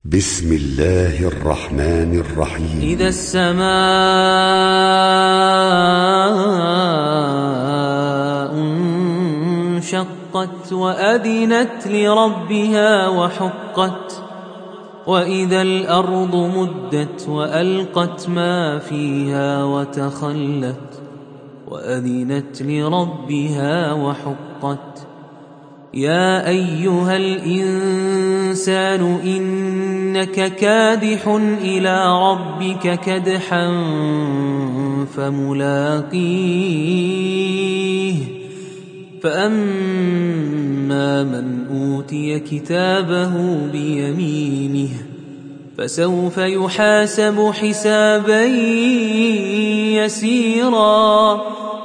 بسم الله الرحمن الرحيم. إذا السماء انشقت وأذنت لربها وحقت وإذا الأرض مدت وألقت ما فيها وتخلت وأذنت لربها وحقت يا أيها الإنسان إنك كادح إلى ربك كدحا فملاقيه فأما من أوتي كتابه بيمينه فسوف يحاسب حسابا يسيرا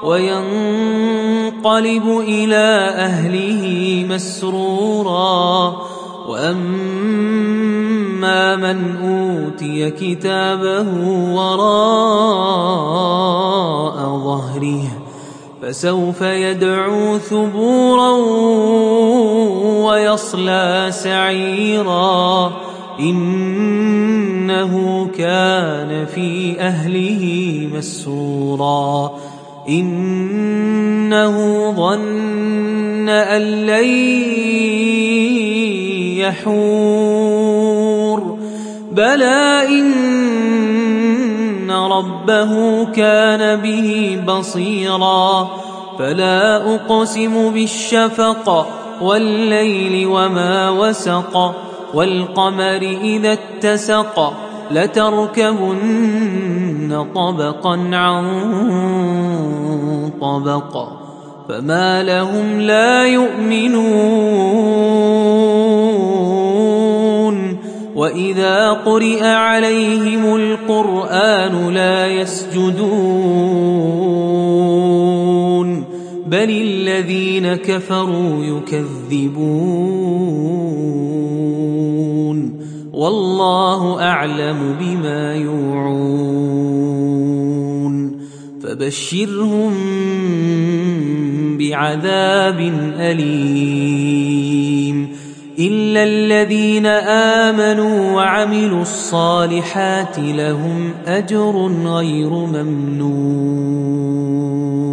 وينقلب إلى أهله مسرورا وأما من أوتي كتابه وراء ظهره فسوف يدعو ثبورا ويصلى سعيرا إنه كان في أهله مسرورا إنه ظن أن لن يحور بلى إن ربه كان به بصيرا فلا أقسم بالشفق والليل وما وسق والقمر إذا اتسق لتركبن طبقا عن طبق فما لهم لا يؤمنون وإذا قرئ عليهم القرآن لا يسجدون بل الذين كفروا يكذبون والله أعلم بما يوعون فبشرهم بعذاب أليم إلا الذين آمنوا وعملوا الصالحات لهم أجر غير ممنون.